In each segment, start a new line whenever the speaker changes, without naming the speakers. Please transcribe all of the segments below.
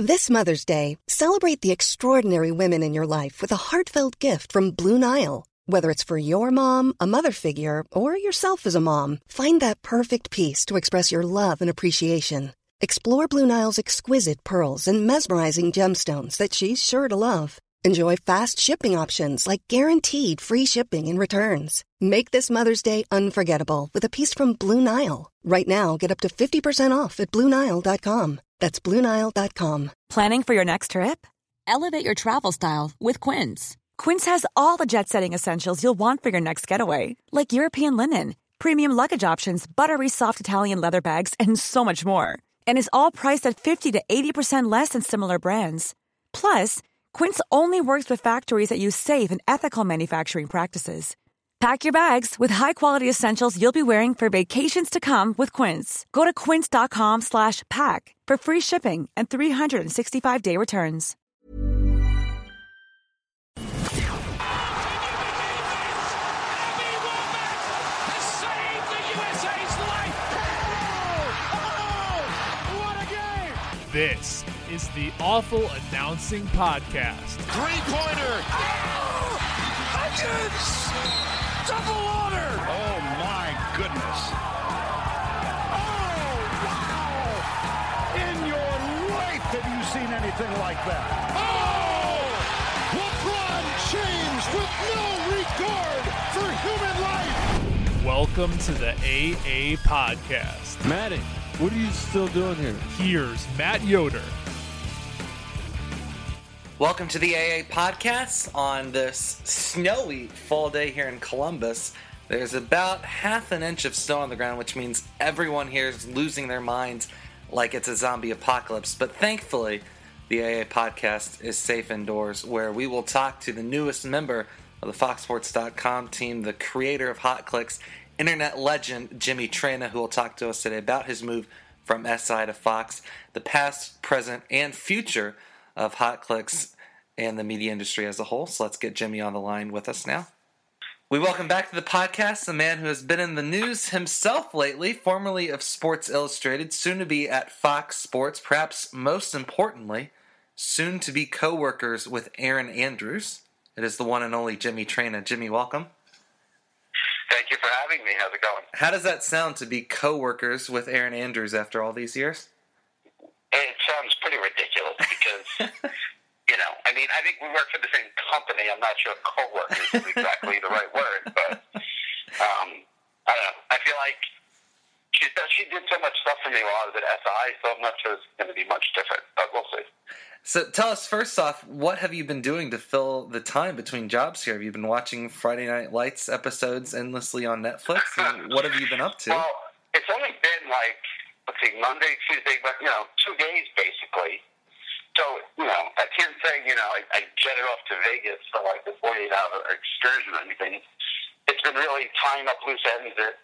This Mother's Day, celebrate the extraordinary women in your life with a heartfelt gift from Blue Nile. Whether it's for your mom, a mother figure, or yourself as a mom, find that perfect piece to express your love and appreciation. Explore Blue Nile's exquisite pearls and mesmerizing gemstones that she's sure to love. Enjoy fast shipping options like guaranteed free shipping and returns. Make this Mother's Day unforgettable with a piece from Blue Nile. Right now, get up to 50% off at BlueNile.com. That's BlueNile.com.
Planning for your next trip? Elevate your travel style with Quince. Quince has all the jet-setting essentials you'll want for your next getaway, like European linen, premium luggage options, buttery soft Italian leather bags, and so much more. And is all priced at 50 to 80% less than similar brands. Plus, Quince only works with factories that use safe and ethical manufacturing practices. Pack your bags with high-quality essentials you'll be wearing for vacations to come with Quince. Go to quince.com/pack for free shipping and 365-day returns.
This is the Awful Announcing Podcast.
Three-pointer. Oh! Hutchins! Double order! Oh, my goodness. Oh, wow! In your life have you seen anything like that? Oh! LeBron James with no regard for human life!
Welcome to the AA Podcast.
Matty, what are you still doing here?
Here's Matt Yoder.
Welcome to the AA Podcast. On this snowy fall day here in Columbus, there's about half an inch of snow on the ground, which means everyone here is losing their minds like it's a zombie apocalypse. But thankfully, the AA Podcast is safe indoors, where we will talk to the newest member of the FoxSports.com team, the creator of Hot Clicks, internet legend Jimmy Traina, who will talk to us today about his move from SI to Fox, the past, present, and future of Hot Clicks and the media industry as a whole. So let's get Jimmy on the line with us now. We welcome back to the podcast a man who has been in the news himself lately, formerly of Sports Illustrated, soon to be at Fox Sports, perhaps most importantly, soon to be co-workers with Erin Andrews. It is the one and only Jimmy Traina. Jimmy, welcome.
Thank you for having me. How's it going?
How does that sound to be co-workers with Erin Andrews after all these years?
It sounds pretty ridiculous because, I think we work for the same company. I'm not sure co-workers is exactly the right word, but I don't know. I feel like she did so much stuff for me while I was at SI, so I'm not sure it's going to be much different, but we'll see.
So tell us, first off, what have you been doing to fill the time between jobs here? Have you been watching Friday Night Lights episodes endlessly on Netflix? And what have you been up to?
Well, it's only been Monday, Tuesday, but, 2 days basically. So, I can't say, I jetted off to Vegas for like the 48-hour excursion or anything. It's been really tying up loose ends at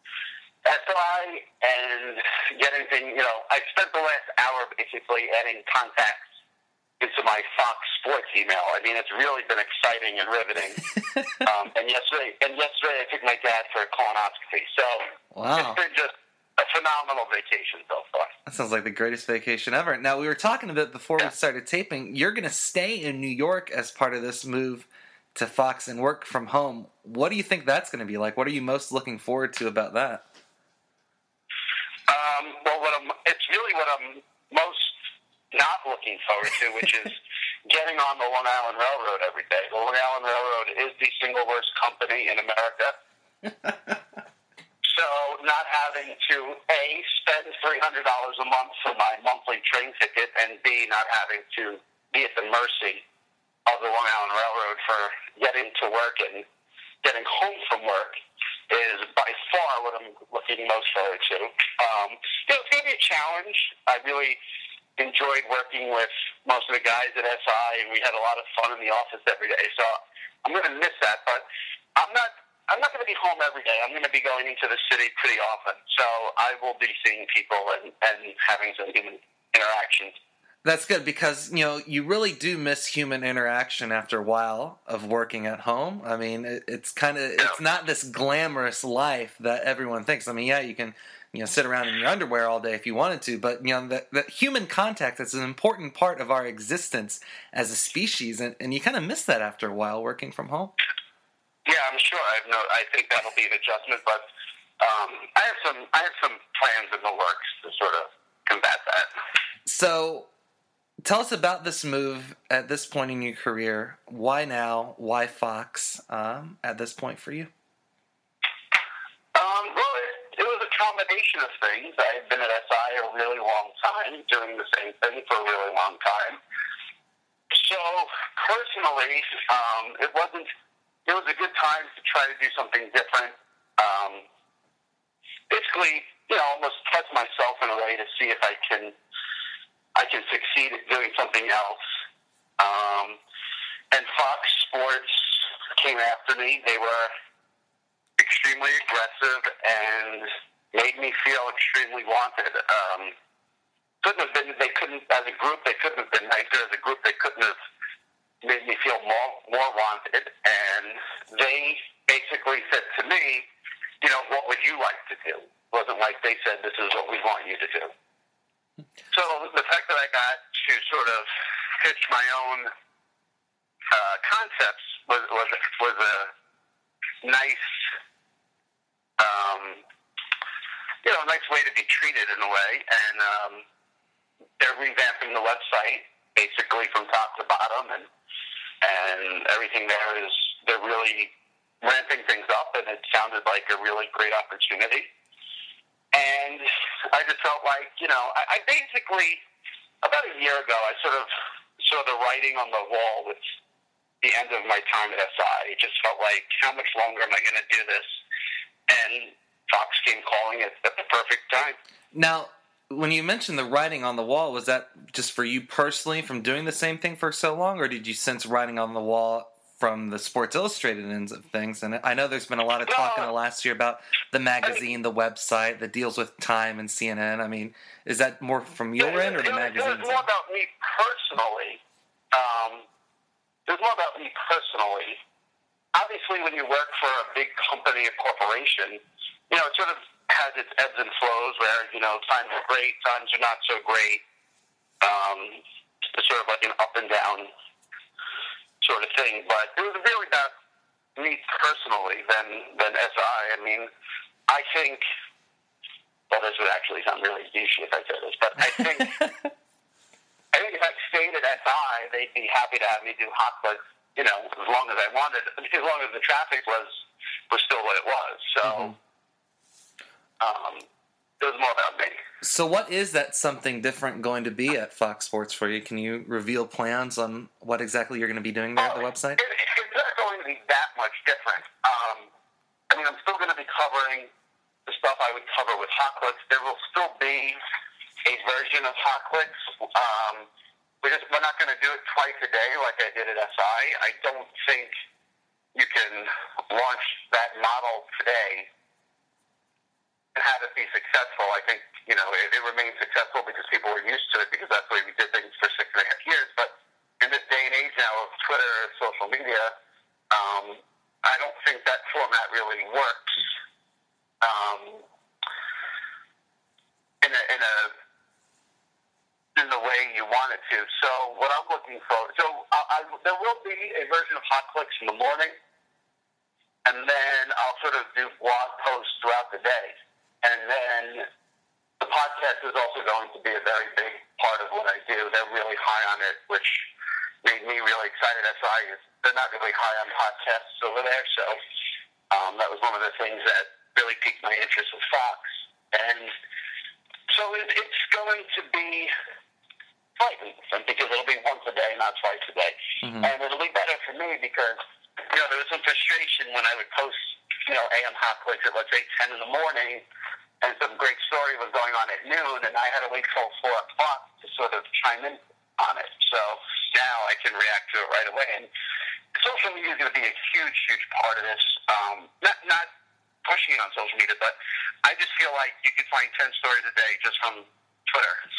SI and getting things, I spent the last hour basically adding contacts into my Fox Sports email. I mean, it's really been exciting and riveting. And yesterday I took my dad for a colonoscopy. So It's been just a phenomenal vacation so far.
That sounds like the greatest vacation ever. Now, we were talking a bit before we started taping. You're going to stay in New York as part of this move to Fox and work from home. What do you think that's going to be like? What are you most looking forward to about that?
It's really what I'm most not looking forward to, which is getting on the Long Island Railroad every day. The Long Island Railroad is the single worst company in America. So not having to, A, spend $300 a month for my monthly train ticket, and B, not having to be at the mercy of the Long Island Railroad for getting to work and getting home from work is by far what I'm looking most forward to. It's going to be a challenge. I really enjoyed working with most of the guys at SI, and we had a lot of fun in the office every day. So I'm going to miss that, but I'm not going to be home every day. I'm going to be going into the city pretty often. So I will be seeing people and having some human interactions.
That's good because, you really do miss human interaction after a while of working at home. I mean, it's not this glamorous life that everyone thinks. I mean, yeah, you can, sit around in your underwear all day if you wanted to, but, the human contact is an important part of our existence as a species, and you kind of miss that after a while working from home.
Yeah, I'm sure. I think that'll be an adjustment, but I have some plans in the works to sort of combat that.
So, tell us about this move at this point in your career. Why now? Why Fox at this point for you?
Well, it was a combination of things. I had been at SI a really long time, doing the same thing for a really long time. So, personally, it was a good time to try to do something different. Basically, almost test myself in a way to see if I can succeed at doing something else. And Fox Sports came after me. They were extremely aggressive and made me feel extremely wanted. They couldn't, as a group, they couldn't have been nicer. As a group, they couldn't have made me feel more wanted. And they basically said to me, what would you like to do? It wasn't like they said, this is what we want you to do. So the fact that I got to sort of pitch my own concepts was a nice, nice way to be treated in a way. And they're revamping the website basically from top to bottom, and everything there is, they're really ramping things up, and it sounded like a really great opportunity. And I just felt like, I basically, about a year ago, I sort of saw the writing on the wall with the end of my time at SI. It just felt like, how much longer am I going to do this? And Fox came calling it at the perfect time.
Now, when you mentioned the writing on the wall, was that just for you personally from doing the same thing for so long, or did you sense writing on the wall from the Sports Illustrated ends of things? And I know there's been a lot of talk in the last year about the magazine, the website that deals with Time and CNN. I mean, is that more from your end or the magazine?
It was more about me personally. Obviously, when you work for a big company, a corporation, it sort of has its ebbs and flows where, times are great, times are not so great. It's sort of like an up and down sort of thing, but it was really about me personally than SI. I mean, I think, well, this would actually sound really douchey if I said this, but I think if I stayed at SI, they'd be happy to have me do hot clicks, as long as I wanted, as long as the traffic was still what it was. So, it was more about me.
So what is that something different going to be at Fox Sports for you? Can you reveal plans on what exactly you're going to be doing there at the website?
It's not going to be that much different. I'm still going to be covering the stuff I would cover with Hot Clicks. There will still be a version of Hot Clicks. We're not going to do it twice a day like I did at SI. I don't think you can launch that model today and have it be successful. I think, it remains successful because people were used to it because that's the way we did things for 6.5 years. But in this day and age now of Twitter and social media, I don't think that format really works in the way you want it to. So what I'm looking for, there will be a version of Hot Clicks in the morning, and then I'll sort of do blog posts throughout the day. And then the podcast is also going to be a very big part of what I do. They're really high on it, which made me really excited. They're not really high on podcasts over there, so that was one of the things that really piqued my interest with Fox. And so it's going to be slightly different because it'll be once a day, not twice a day. Mm-hmm. And it'll be better for me because, there was some frustration when I would post, AM Hot Clicks at, let's say, 10 in the morning, and some great story was going on at noon, and I had to wait till 4 o'clock to sort of chime in on it. So now I can react to it right away. And social media is going to be a huge, huge part of this. Not pushing it on social media, but I just feel like you could find 10 stories a day just from Twitter. So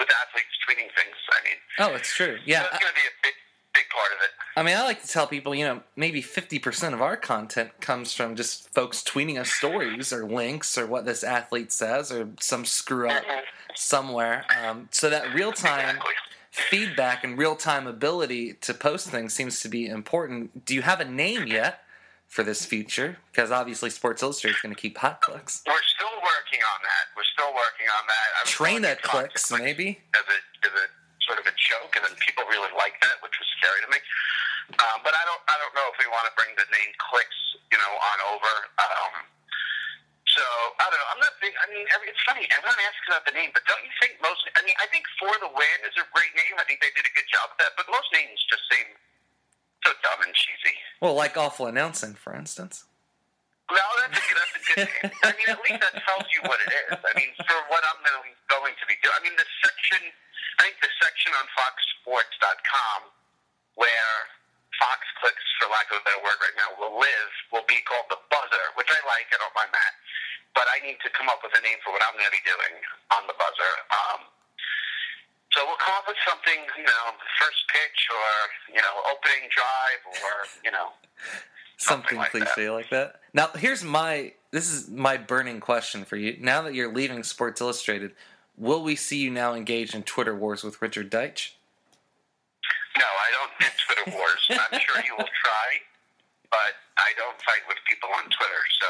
with athletes tweeting things. I mean,
oh, it's true. Yeah,
so it's going to be a big part of it.
I mean, I like to tell people, maybe 50% of our content comes from just folks tweeting us stories or links or what this athlete says or some screw up somewhere. So that real-time feedback and real-time ability to post things seems to be important. Do you have a name yet for this feature? Because obviously Sports Illustrated is going to keep hot clicks.
We're still working on that.
Trainer clicks, maybe?
As a sort of a joke, and then people really liked that, which was scary to me. But I don't know if we want to bring the name clicks, on over. So I don't know. I'm not big. I mean, it's funny. Everyone asks about the name, but don't you think most? I mean, I think For the Win is a great name. I think they did a good job with that. But most names just seem so dumb and cheesy.
Well, like Awful Announcing, for instance.
No, that's a good name. I mean, at least that tells you what it is. I mean, for what I'm going to be doing. I mean, the section on FoxSports.com where Fox clicks, for lack of a better word right now, will be called The Buzzer, which I like. I don't mind that. But I need to come up with a name for what I'm going to be doing on The Buzzer. So we'll come up with something, first pitch or, opening drive or,
Something
like
cliche like that. Now, this is my burning question for you. Now that you're leaving Sports Illustrated, will we see you now engage in Twitter wars with Richard Deitch?
No, I don't do Twitter wars. I'm sure you will try, but I don't fight with people on Twitter, so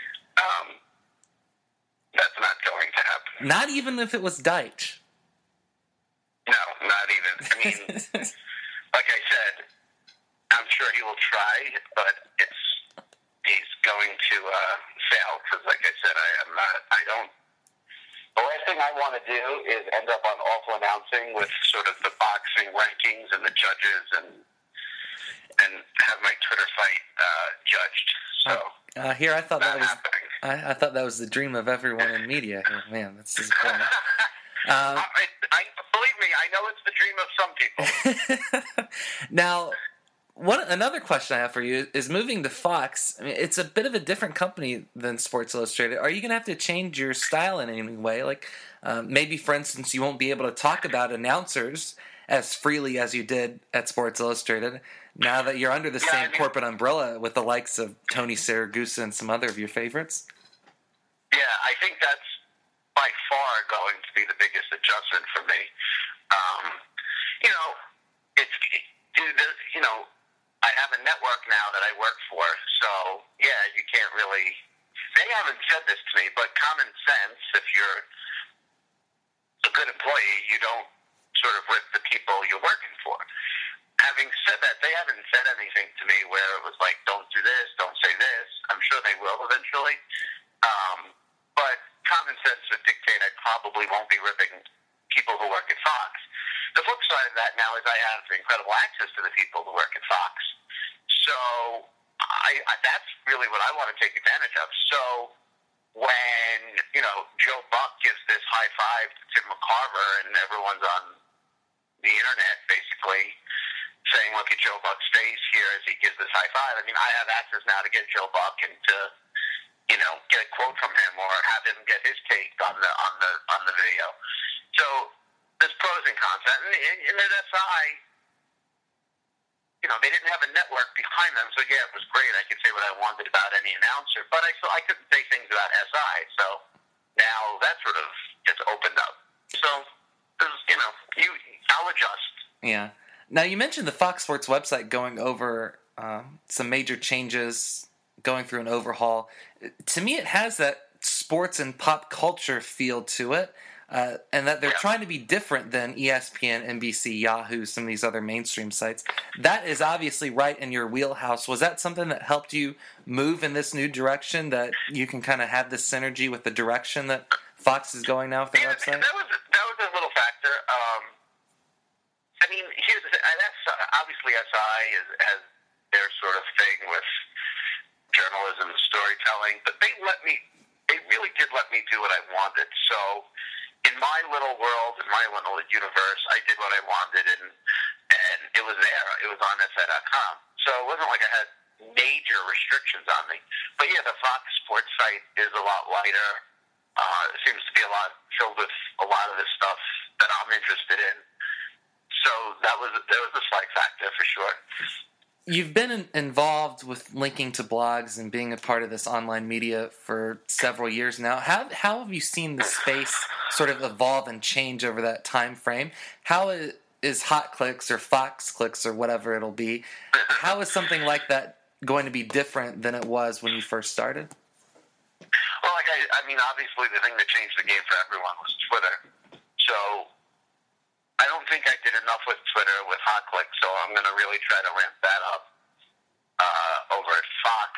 that's not going to happen.
Not even if it was Deitch?
No, not even. I mean, like I said, I'm sure he will try, but he's going to fail, because like I said, the last thing I want to do is end up on Awful Announcing with sort of the boxing rankings and the judges and have my Twitter fight judged. So
here I thought that was
happening.
I thought that was the dream of everyone in media. Oh, man, that's disappointing.
Believe me, I know it's the dream of some people.
Now, another question I have for you is moving to Fox. I mean, it's a bit of a different company than Sports Illustrated. Are you going to have to change your style in any way? Like, maybe, for instance, you won't be able to talk about announcers as freely as you did at Sports Illustrated now that you're under the same corporate umbrella with the likes of Tony Siragusa and some other of your favorites?
Yeah, I think that's by far going to be the biggest adjustment for me. I have a network now that I work for, so yeah, you can't really. They haven't said this to me, but common sense, if you're a good employee, you don't sort of rip the people you're working for. Having said that, they haven't said anything to me where it was like, don't do this, don't say this. I'm sure they will eventually. But common sense would dictate I probably won't be ripping people who work at Fox. The flip side of that now is I have incredible access to the people who work at Fox. So that's really what I want to take advantage of. So when, Joe Buck gives this high five to Tim McCarver and everyone's on the internet basically saying, look at Joe Buck's face here as he gives this high five. I mean, I have access now to get Joe Buck and to, get a quote from him or have him get his take on the video. So there's pros and cons. And at SI, they didn't have a network behind them, so yeah, it was great. I could say what I wanted about any announcer, but I couldn't say things about SI. So now that sort of gets opened up. So I'll adjust.
Yeah. Now you mentioned the Fox Sports website going over some major changes, going through an overhaul. To me, it has that sports and pop culture feel to it. And that they're trying to be different than ESPN, NBC, Yahoo, some of these other mainstream sites. That is obviously right in your wheelhouse. Was that something that helped you move in this new direction, that you can kind of have this synergy with the direction that Fox is going now with their website?
That was a little factor. Here's the thing. Obviously, SI has their sort of thing with journalism and storytelling, but they really did let me do what I wanted. So in my little world, in my little universe, I did what I wanted, and it was there. It was on SI.com. So it wasn't like I had major restrictions on me. But yeah, the Fox Sports site is a lot lighter. It seems to be filled with a lot of this stuff that I'm interested in. So there was a slight factor for sure.
You've been involved with linking to blogs and being a part of this online media for several years now. How have you seen the space sort of evolve and change over that time frame? How is Hot Clicks or Fox Clicks or whatever it'll be, how is something like that going to be different than it was when you first started?
Well, obviously the thing that changed the game for everyone was Twitter. So I don't think I did enough with Twitter with Hot Click, so I'm going to really try to ramp that up over at Fox.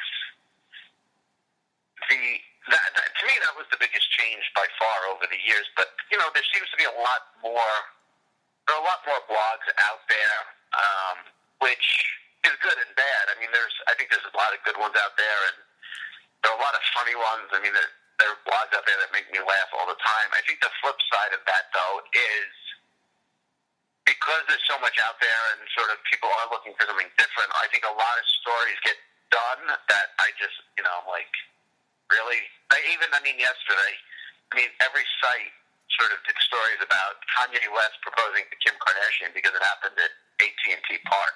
To me, that was the biggest change by far over the years. But there seems to be a lot more blogs out there, which is good and bad. I think there's a lot of good ones out there, and there are a lot of funny ones. There are blogs out there that make me laugh all the time. I think the flip side of that, though, is because there's so much out there and sort of people are looking for something different, I think a lot of stories get done that I just, I'm like, really? Yesterday, every site sort of did stories about Kanye West proposing to Kim Kardashian because it happened at AT&T Park.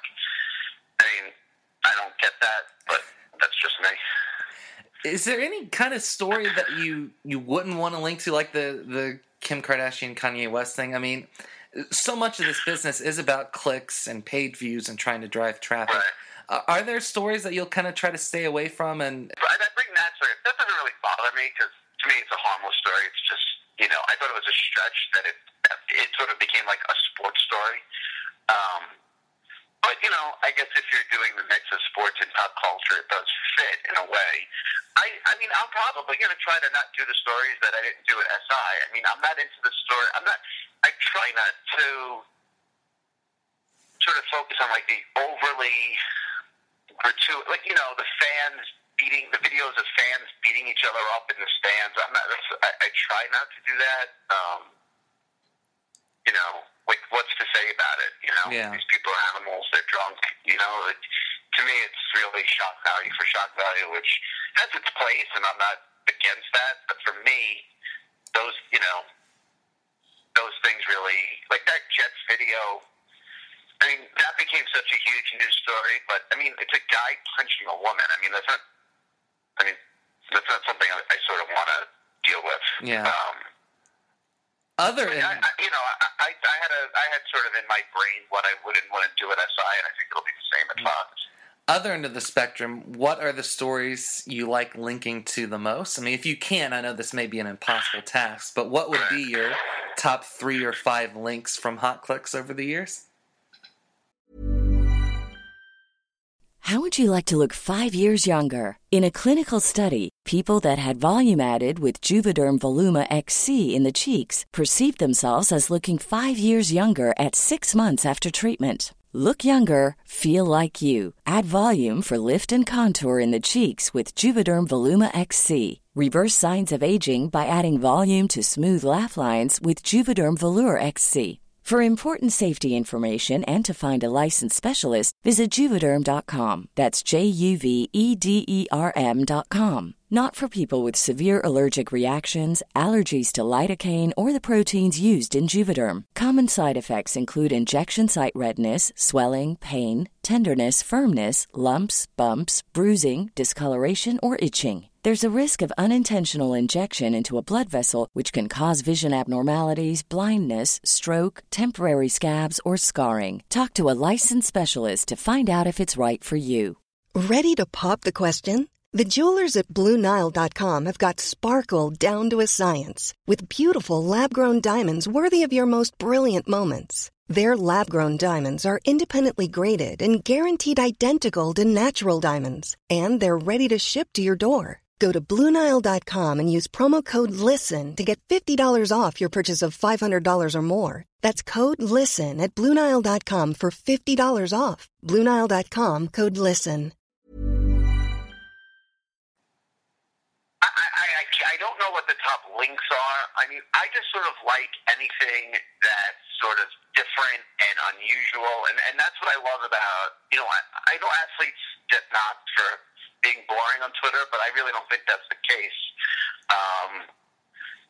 I don't get that, but that's just me.
Is there any kind of story that you wouldn't want to link to, like the Kim Kardashian, Kanye West thing? So much of this business is about clicks and paid views and trying to drive traffic.
Right.
Are there stories that you'll kind of try to stay away from? And
I bring that story. That doesn't really bother me because to me it's a harmless story. It's just, I thought it was a stretch that it sort of became like a sports story. But, I guess if you're doing the mix of sports and pop culture, it does fit in a way. I'm probably going to try to not do the stories that I didn't do at SI. I'm not into the story. I try not to sort of focus on like the overly gratuitous, the fans beating, the videos of fans beating each other up in the stands. I try not to do that. What's to say about it?
Yeah.
These people are animals. They're drunk. To me, it's really shock value for shock value, which has its place, and I'm not against that. But for me, those things really, like that Jets video. That became such a huge news story. But it's a guy punching a woman. That's not something I sort of want to deal with.
Yeah.
I had sort of in my brain what I wouldn't want to do at SI, and I think it'll be the same at Fox.
Other end of the spectrum, what are the stories you like linking to the most? If you can, I know this may be an impossible task, but what would be your top 3 or 5 links from Hot Clicks over the years?
How would you like to look 5 years younger? In a clinical study, people that had volume added with Juvederm Voluma XC in the cheeks perceived themselves as looking 5 years younger at 6 months after treatment. Look younger, feel like you. Add volume for lift and contour in the cheeks with Juvederm Voluma XC. Reverse signs of aging by adding volume to smooth laugh lines with Juvederm Volure XC. For important safety information and to find a licensed specialist, visit Juvederm.com. That's JUVEDERM.com. Not for people with severe allergic reactions, allergies to lidocaine, or the proteins used in Juvederm. Common side effects include injection site redness, swelling, pain, tenderness, firmness, lumps, bumps, bruising, discoloration, or itching. There's a risk of unintentional injection into a blood vessel, which can cause vision abnormalities, blindness, stroke, temporary scabs, or scarring. Talk to a licensed specialist to find out if it's right for you.
Ready to pop the question? The jewelers at BlueNile.com have got sparkle down to a science with beautiful lab-grown diamonds worthy of your most brilliant moments. Their lab-grown diamonds are independently graded and guaranteed identical to natural diamonds, and they're ready to ship to your door. Go to BlueNile.com and use promo code LISTEN to get $50 off your purchase of $500 or more. That's code LISTEN at BlueNile.com for $50 off. BlueNile.com, code LISTEN.
I don't know what the top links are. I just sort of like anything that's sort of different and unusual, and that's what I love about, I know athletes get knocked for being boring on Twitter, but I really don't think that's the case.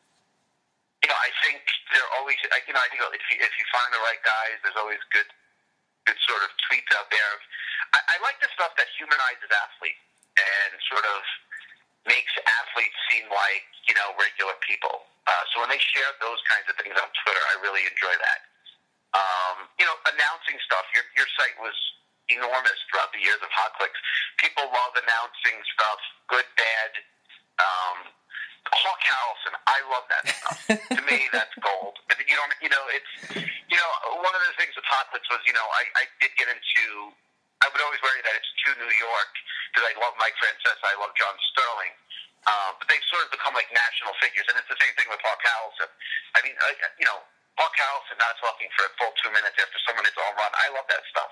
I think they're always, I think if you find the right guys, there's always good sort of tweets out there. I like the stuff that humanizes athletes and sort of makes athletes seem like, regular people. So when they share those kinds of things on Twitter, I really enjoy that. Announcing stuff. Your site was enormous throughout the years of Hot Clicks. People love announcing stuff, good, bad. Hawk Harrelson, I love that stuff. To me, that's gold. But one of the things with Hot Clicks was, I did get into. I would always worry that it's too New York because I love Mike Francesa, I love John Sterling. But they've sort of become like national figures, and it's the same thing with Hawk Harrelson. I mean, Hawk Harrelson not talking for a full 2 minutes after someone hits a home run. I love that stuff.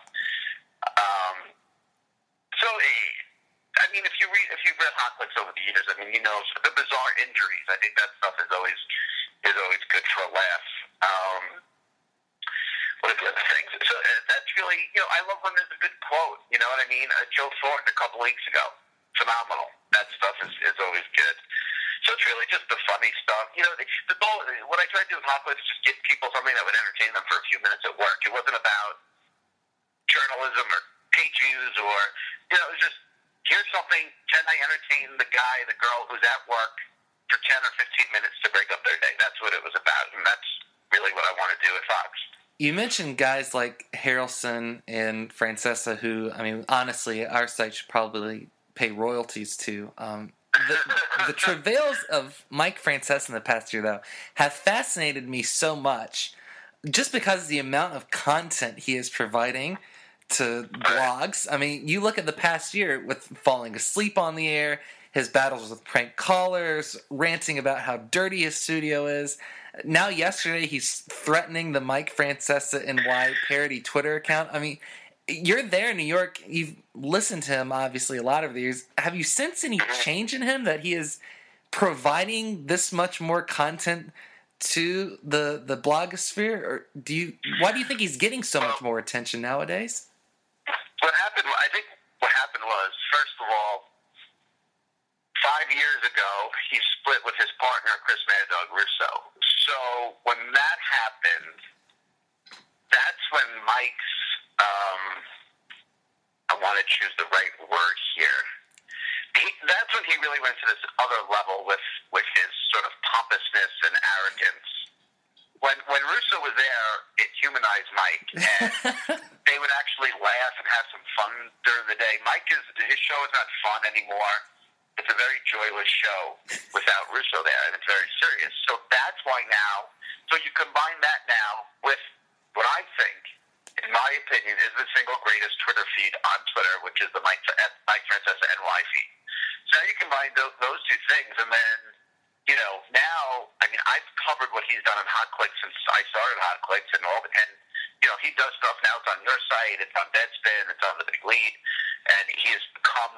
If you've read Hot Clicks over the years, the bizarre injuries. I think that stuff is always good for a laugh. What are the other things? So that's really, I love when there's a good quote. You know what I mean? Joe Thornton a couple weeks ago, phenomenal. That stuff is always good. So it's really just the funny stuff. The goal. What I try to do with Hot Clicks is just give people something that would entertain them for a few minutes at work. It wasn't about journalism or page views or it was just. Here's something, can I entertain the guy, the girl who's at work for 10 or 15 minutes to break up their day? That's what it was about, and that's really what I want to do at Fox.
You mentioned guys like Harrelson and Francesa who, honestly, our site should probably pay royalties to. The travails of Mike Francesa in the past year, though, have fascinated me so much just because of the amount of content he is providing to blogs. You look at the past year with falling asleep on the air, his battles with prank callers, ranting about how dirty his studio is. Now yesterday he's threatening the Mike Francesa NY parody Twitter account. You're there in New York. You've listened to him, obviously, a lot of the years. Have you sensed any change in him that he is providing this much more content to the blogosphere? Or why do you think he's getting so much more attention nowadays?
I think what happened was, first of all, 5 years ago, he split with his partner, Chris Mad Dog Russo. So when that happened, that's when Mike's, I want to choose the right word here. That's when he really went to this other level with his sort of pompousness and arrogance. When Russo was there, it humanized Mike, and they would actually laugh and have some fun during the day. His show is not fun anymore. It's a very joyless show without Russo there, and it's very serious. So that's why now, so you combine that now with what I think, in my opinion, is the single greatest Twitter feed on Twitter, which is the Mike Francesa NY feed. So now you combine those two things, and then, now, I've covered what he's done on Hot Clicks since I started Hot Clicks and all, and, he does stuff now. It's on your site, it's on Deadspin, it's on The Big Lead, and he has become,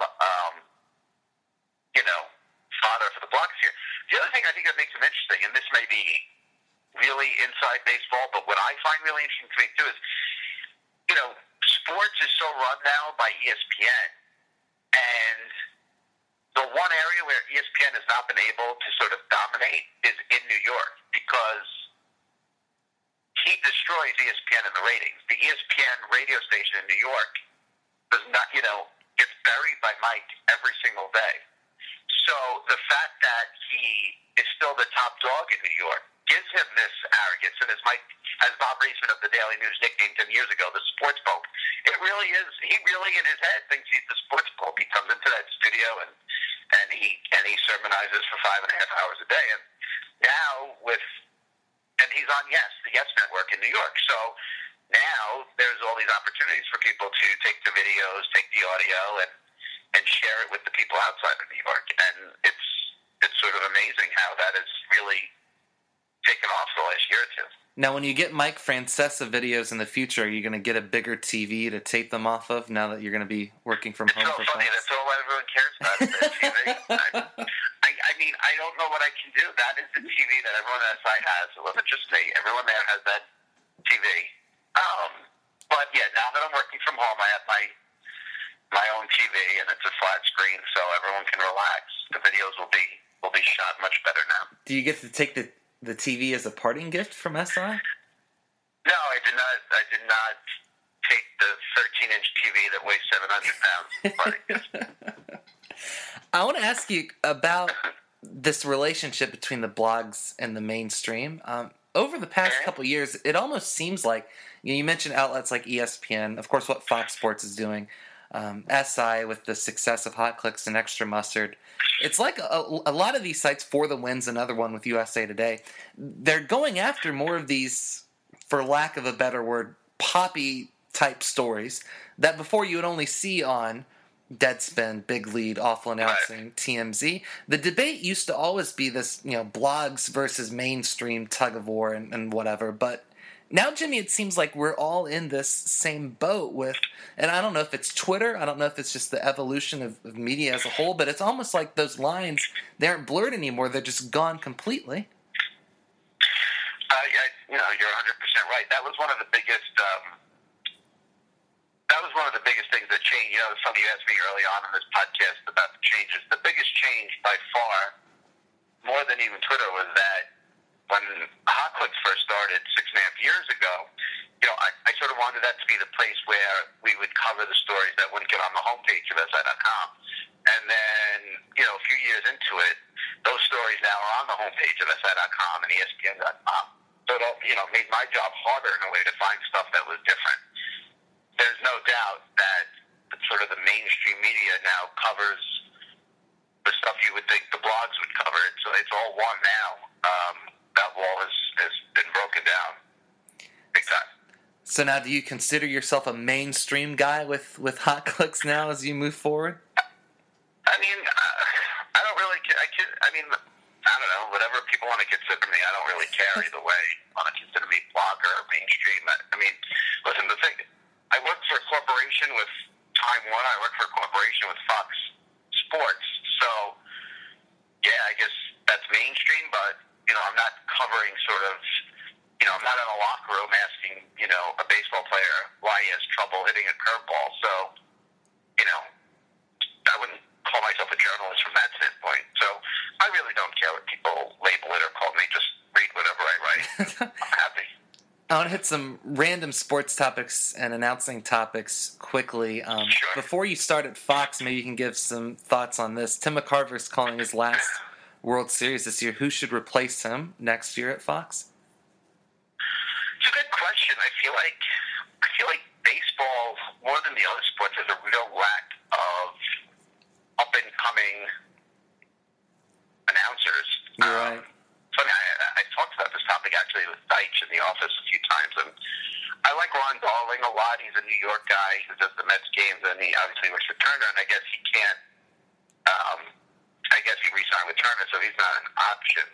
fodder for the blogosphere. The other thing I think that makes him interesting, and this may be really inside baseball, but what I find really interesting to me, too, is, sports is so run now by ESPN, and the one area where ESPN has not been able to sort of dominate is in New York, because he destroys ESPN in the ratings. The ESPN radio station in New York does not, gets buried by Mike every single day. So the fact that he is still the top dog in New York gives him this arrogance. And as Bob Reisman of the Daily News nicknamed him years ago, the sports pope. It really is. He really, in his head, thinks he's the sports pope. He comes into that studio and he sermonizes for 5.5 hours a day. And now and he's on the Yes Network in New York. So now there's all these opportunities for people to take the videos, take the audio, and share it with the people outside of New York. And it's sort of amazing how that has really taken off the last year or two.
Now, when you get Mike Francesa videos in the future, are you going to get a bigger TV to tape them off of now that you're going to be working from home?
It's so funny. That's all everyone cares about is the TV. I don't know what I can do. That is the TV that everyone on that site has. It wasn't just me. Everyone there has that TV. But yeah, now that I'm working from home, I have my own TV, and it's a flat screen, so everyone can relax. The videos will be shot much better now.
Do you get to take the the TV as a parting gift from SI?
No, I did not. I did not take the 13-inch TV that weighs 700 pounds.
I want to ask you about this relationship between the blogs and the mainstream. Over the past couple of years, it almost seems like, you mentioned outlets like ESPN, of course what Fox Sports is doing, SI with the success of Hot Clicks and Extra Mustard. It's like a lot of these sites, For the Win's another one with USA Today, they're going after more of these, for lack of a better word, poppy type stories that before you would only see on Deadspin, Big Lead, Awful Announcing, TMZ. The debate used to always be this, blogs versus mainstream tug of war and whatever. But now, Jimmy, it seems like we're all in this same boat with, and I don't know if it's Twitter, I don't know if it's just the evolution of media as a whole, but it's almost like those lines, they aren't blurred anymore. They're just gone completely.
You're 100% right. That was one of the biggest. That was one of the biggest things that changed. Somebody asked me early on in this podcast about the changes. The biggest change by far, more than even Twitter, was that when Hot Clicks first started 6.5 years ago, I sort of wanted that to be the place where we would cover the stories that wouldn't get on the homepage of SI.com. And then, a few years into it, those stories now are on the homepage of SI.com and ESPN.com. So it made my job harder in a way to find stuff that was different. There's no doubt that sort of the mainstream media now covers the stuff you would think the blogs would cover. It's all one now. That wall has been broken down big time.
So now, do you consider yourself a mainstream guy with Hot Clicks now as you move forward?
I mean, I don't really. I don't know. Whatever people want to consider me, I don't really care either way. Want to consider me blogger or mainstream? Listen, the thing. I work for a corporation with Time Warner. I work for a corporation with Fox Sports. So, yeah, I guess that's mainstream, but, I'm not covering sort of, I'm not in a locker room asking, a baseball player why he has trouble hitting a curveball. So, I wouldn't call myself a journalist from that standpoint. So, I really don't care what people label it or call me. Just read whatever I write. I'm happy.
I want to hit some random sports topics and announcing topics quickly.
Sure.
Before you start at Fox, maybe you can give some thoughts on this. Tim McCarver is calling his last World Series this year. Who should replace him next year at Fox?
It's a good question. I feel like baseball, more than the other sports, has a real lack of up-and-coming announcers.
You're right.
Funny, I talked about this topic actually with Deitch in the office a few times, and I like Ron Darling a lot. He's a New York guy who does the Mets games, and he obviously works for Turner, and I guess he can't. I guess he re-signed with Turner, so he's not an option.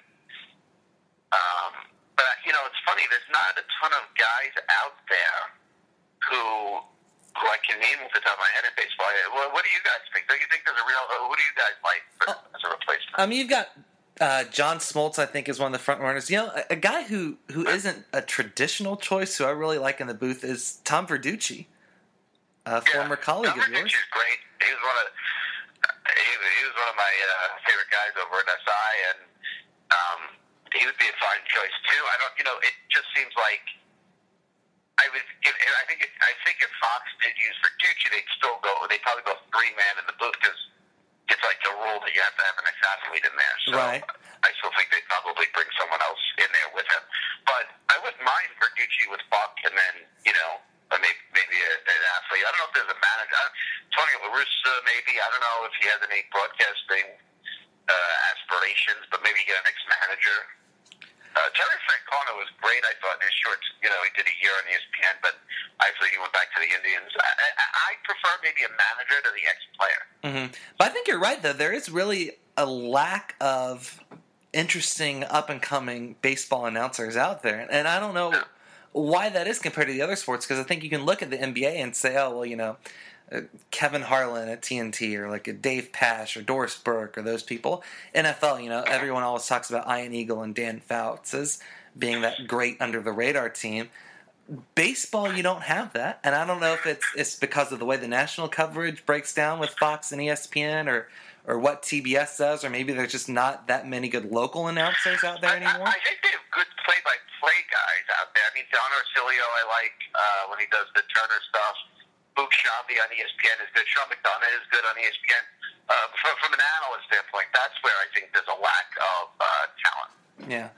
But it's funny. There's not a ton of guys out there who I can name off the top of my head in baseball. What do you guys think? Do you think there's a real? Who do you guys like as a replacement?
You've got. John Smoltz, I think, is one of the front runners. A guy who isn't a traditional choice, who I really like in the booth, is Tom Verducci, a former colleague of yours.
Verducci's great. He was one of my favorite guys over at SI, and he would be a fine choice too. It just seems like I think if Fox did use Verducci, they'd probably go 3-man in the booth because it's like the rule that you have to have an ex-athlete in there. So
right.
I still think they'd probably bring someone else in there with him. But I wouldn't mind Verducci with Buck and then, maybe an athlete. I don't know if there's a manager. Tony La Russa, maybe. I don't know if he has any broadcasting aspirations, but maybe get an ex-manager. Terry Francona was great, I thought, in his short, he did a year on ESPN, but actually he went back to the Indians. I prefer maybe a manager to the ex-player.
Mm-hmm. But I think you're right, though. There is really a lack of interesting up-and-coming baseball announcers out there. And I don't know why that is compared to the other sports, because I think you can look at the NBA and say, Kevin Harlan at TNT or like a Dave Pasch or Doris Burke or those people. NFL, everyone always talks about Ian Eagle and Dan Fouts as being that great under-the-radar team. Baseball, you don't have that. And I don't know if it's because of the way the national coverage breaks down with Fox and ESPN or what TBS does, or maybe there's just not that many good local announcers out there anymore.
I think Sean Orsilio I like when he does the Turner stuff. Luke Shambi on ESPN is good. Sean McDonough is good on ESPN. From an analyst standpoint, that's where I think there's a lack of talent.
Yeah.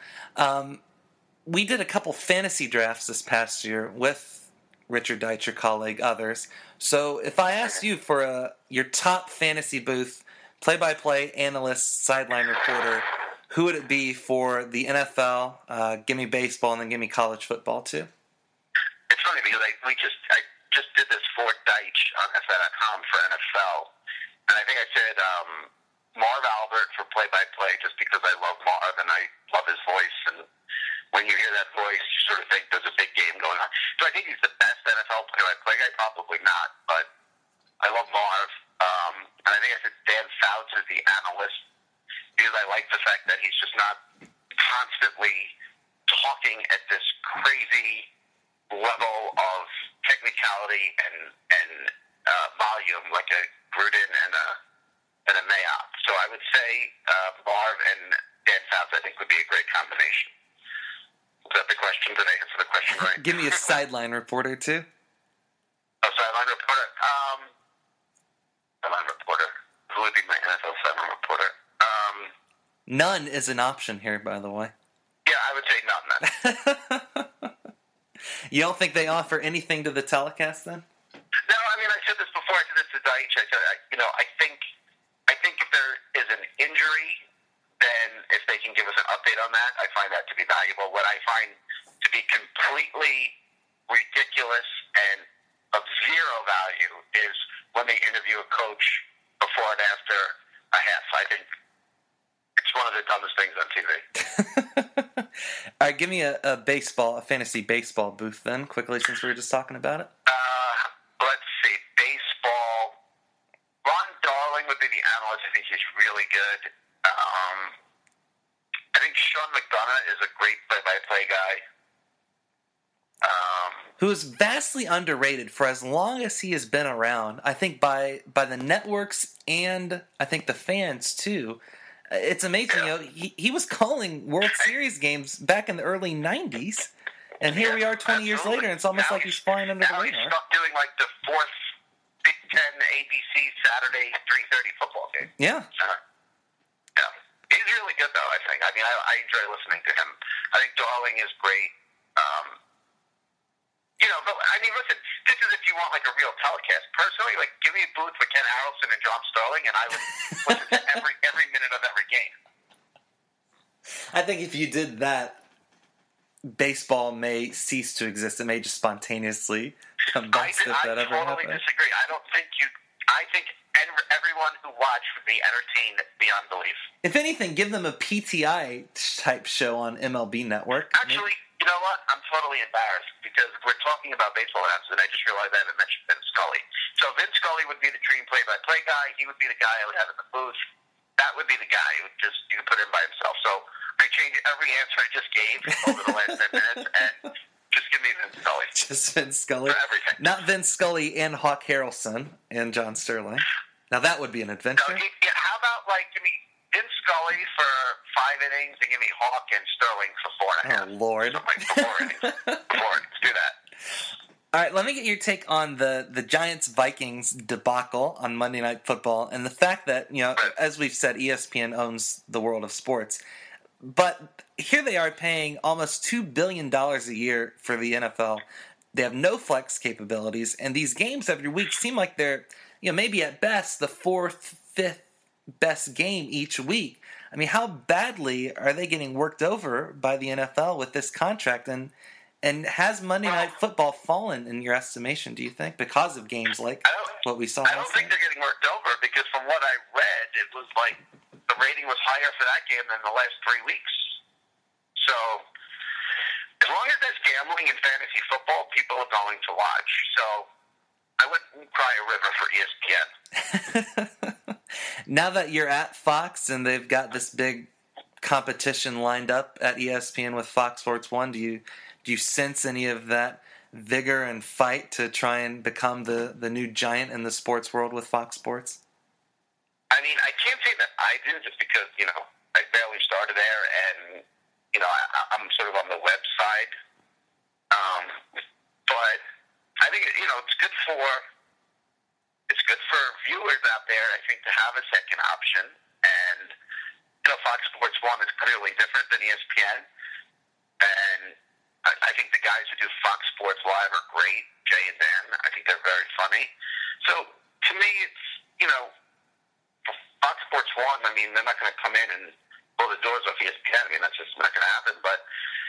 We did a couple fantasy drafts this past year with Richard Deitch, your colleague, others. So if I asked you for your top fantasy booth, play-by-play analyst, sideline reporter, who would it be for the NFL? Give me baseball and then give me college football too.
It's funny because I just did this for Deitch on NFL.com for NFL, and I think I said Marv Albert for play-by-play just because I love Marv and I love his voice. And when you hear that voice, you sort of think there's a big game going on. So I think he's the best NFL play-by-play guy. Probably not, but I love Marv. And I think I said Dan Fouts is the analyst because I like the fact that he's just not constantly talking at this crazy level of technicality and volume like a Gruden and a Mayock. So I would say Marv and Dan Fouts I think would be a great combination. Is that the question? Did I answer the question right?
Give me a sideline reporter too.
Oh, sideline reporter. Sideline reporter. Who would be my NFL sideline reporter?
None is an option here, by the way.
Yeah, I would say none.
You don't think they offer anything to the telecast then?
No, I mean I said this before. I said this to Deitch. I said, I think if there is an injury, then if they can give us an update on that, I find that to be valuable. What I find to be completely ridiculous and of zero value is when they interview a coach before and after a half. I think it's one of the dumbest things on TV.
All right, give me a fantasy baseball booth then, quickly, since we were just talking about it.
Let's see, baseball. Ron Darling would be the analyst. I think he's really good. I think Sean McDonough is a great play-by-play guy.
Who is vastly underrated for as long as he has been around. I think by the networks and I think the fans too. It's amazing.
Yeah.
He was calling World Series games back in the early '90s, and here we are 20 years later, and it's almost like he's flying under the radar.
Now he's stuck doing like the fourth Big Ten ABC Saturday 3:30 football game.
Yeah.
Yeah. He's really good, though, I think. I mean, I enjoy listening to him. I think Darling is great. But, I mean, listen, this is if you want, like, a real telecast. Personally, like, give me a booth with Ken Harrelson and John Sterling, and I would listen to every minute of every game.
I think if you did that, baseball may cease to exist. It may just spontaneously come back.
I totally disagree. I think everyone who watched would be entertained beyond belief.
If anything, give them a PTI-type show on MLB Network.
Actually, you know what? I'm totally embarrassed because we're talking about baseball announcers, and I just realized I haven't mentioned Vince Scully. So Vince Scully would be the dream play-by-play guy. He would be the guy I would have in the booth. That would be the guy who you could put in by himself. So I changed every answer I just gave over the last 10 minutes, and just give me Vince Scully.
Just Vince Scully.
For everything.
Not Vince Scully and Hawk Harrelson and John Sterling. Now that would be an adventure.
No, how about, give me Vince Scully for 5 innings and give me Hawk and Sterling for 4.5.
Oh, Lord.
So, 4 innings. 4 innings. Do that.
All right, let me get your take on the Giants-Vikings debacle on Monday Night Football and the fact that, as we've said, ESPN owns the world of sports. But here they are paying almost $2 billion a year for the NFL. They have no flex capabilities, and these games every week seem like they're, maybe at best the 4th, 5th best game each week. I mean, how badly are they getting worked over by the NFL with this contract? And has Monday Night Football fallen in your estimation, do you think, because of games like what we saw last night?
I don't think they're getting worked over because from what I read, it was like the rating was higher for that game than the last 3 weeks. So as long as there's gambling in fantasy football, people are going to watch. So I wouldn't cry a river for ESPN.
Now that you're at Fox and they've got this big competition lined up at ESPN with Fox Sports 1, do you sense any of that vigor and fight to try and become the new giant in the sports world with Fox Sports?
I mean, I can't say that I do just because, I barely started there and, I'm sort of on the website But I think, it's good for viewers out there, I think, to have a second option. And, Fox Sports 1 is clearly different than ESPN. And I think the guys who do Fox Sports Live are great, Jay and Dan. I think they're very funny. So, to me, it's, for Fox Sports 1, I mean, they're not going to come in and blow the doors off ESPN. I mean, that's just not going to happen. But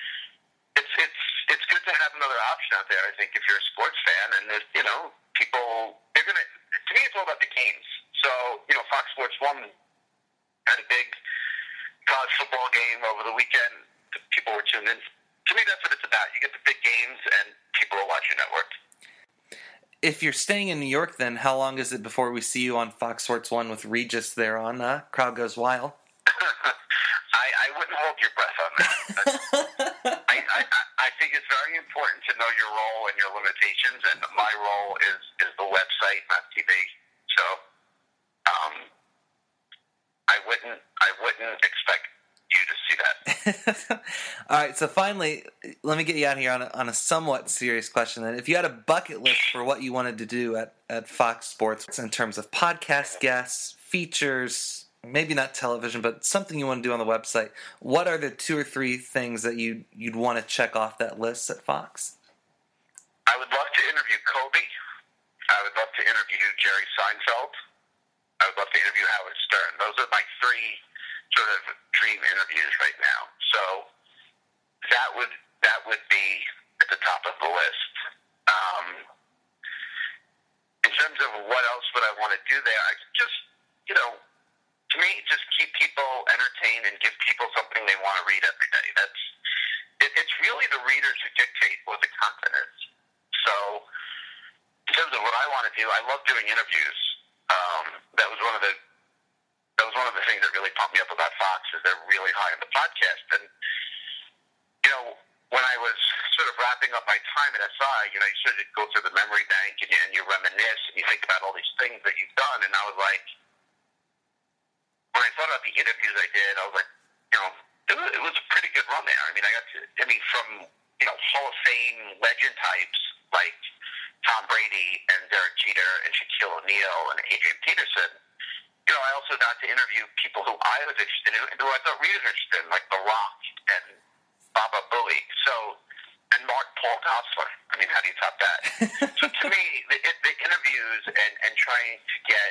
it's good to have another option out there, I think, if you're a sports fan. And there's, people, they're going to, to me, it's all about the games. So, Fox Sports 1 had a big college football game over the weekend. People were tuned in. To me, that's what it's about. You get the big games, and people will watch your network.
If you're staying in New York, then how long is it before we see you on Fox Sports 1 with Regis there on Crowd Goes Wild?
I wouldn't hold your breath on that. I think it's very important to know your role and your limitations, and my role is the website, not TV. So I wouldn't expect you to see that.
All right, so finally, let me get you out here on a somewhat serious question. Then, if you had a bucket list for what you wanted to do at Fox Sports in terms of podcast guests, features, maybe not television, but something you want to do on the website, what are the 2 or 3 things that you'd want to check off that list at Fox?
I would love to interview Kobe. I would love to interview Jerry Seinfeld. I would love to interview Howard Stern. Those are my 3 sort of dream interviews right now. So that would be at the top of the list. In terms of what else would I want to do there, I just, to me, just keep people entertained and give people something they want to read every day. It's really the readers who dictate what the content is. So in terms of what I want to do, I love doing interviews. That was one of the things that really pumped me up about Fox, is they're really high on the podcast. And when I was sort of wrapping up my time at SI, you sort of go through the memory bank and you reminisce and you think about all these things that you've done. And I was like, when I thought about the interviews I did, I was like, it was a pretty good run there. I mean, from Hall of Fame legend types like Tom Brady and Derek Jeter and Shaquille O'Neal and Adrian Peterson. I also got to interview people who I was interested in, who I thought readers were interested in, like The Rock and Baba Booey. And Paul Gosselaar. I mean, how do you top that? So to me, the interviews and trying to get,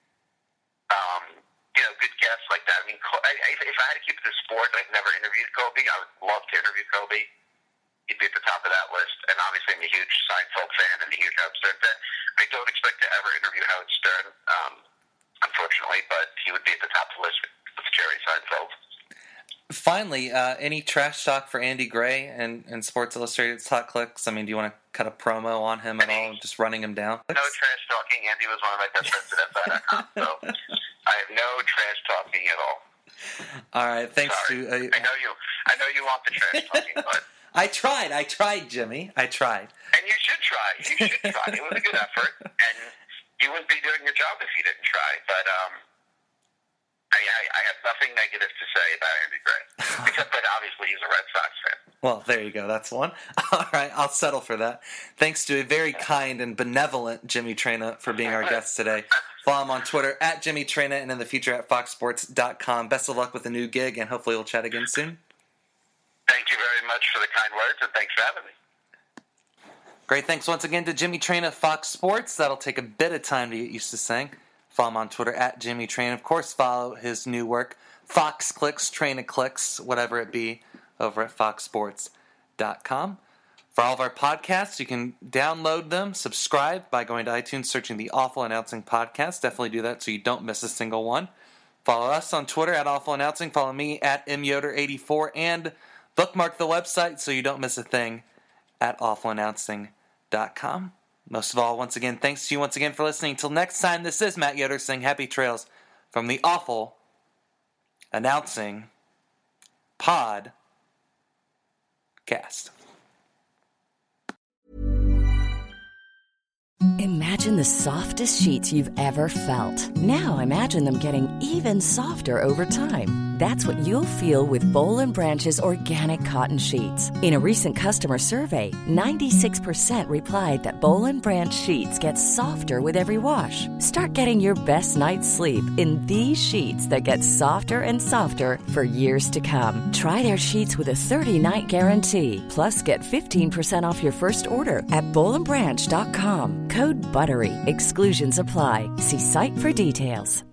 good guests like that. I mean, if I had to keep it to sports, I've never interviewed Kobe. I would love to interview Kobe. He'd be at the top of that list. And obviously, I'm a huge Seinfeld fan and a huge Howard Stern fan. I don't expect to ever interview Howard Stern, unfortunately, but he would be at the top of the list with Jerry Seinfeld.
Finally, any trash talk for Andy Gray and Sports Illustrated's Hot Clicks? I mean, do you want to cut a promo on him at all, just running him down?
No trash talking. Andy was one of my best friends at SI.com, so I have no trash talking at all.
All right, thanks.
Sorry. I know you want the trash talking, but
I tried, Jimmy. I tried.
And you should try. It was a good effort, and you wouldn't be doing your job if you didn't try. But I have nothing negative to say about Andy Gray, except that obviously he's a Red Sox fan.
Well, there you go. That's one. All right, I'll settle for that. Thanks to a very kind and benevolent Jimmy Traina for being our guest today. Follow him on Twitter at Jimmy Traina and in the future at foxsports.com. Best of luck with the new gig, and hopefully we'll chat again soon.
Thank you very much for the kind words, and thanks for having me.
Great. Thanks once again to Jimmy Traina, Fox Sports. That'll take a bit of time to get used to saying. Follow him on Twitter at Jimmy Traina. Of course, follow his new work, Fox Clicks, Traina Clicks, whatever it be, over at foxsports.com. For all of our podcasts, you can download them, subscribe by going to iTunes, searching the Awful Announcing Podcast. Definitely do that so you don't miss a single one. Follow us on Twitter at Awful Announcing. Follow me at myoder84, and bookmark the website so you don't miss a thing at awfulannouncing.com. Most of all, once again, thanks to you once again for listening. Till next time, this is Matt Yoder saying happy trails from the Awful Announcing Podcast.
Imagine the softest sheets you've ever felt. Now imagine them getting even softer over time. That's what you'll feel with Boll & Branch's organic cotton sheets. In a recent customer survey, 96% replied that Boll & Branch sheets get softer with every wash. Start getting your best night's sleep in these sheets that get softer and softer for years to come. Try their sheets with a 30-night guarantee. Plus, get 15% off your first order at BollandBranch.com. Code BUTTERY. Exclusions apply. See site for details.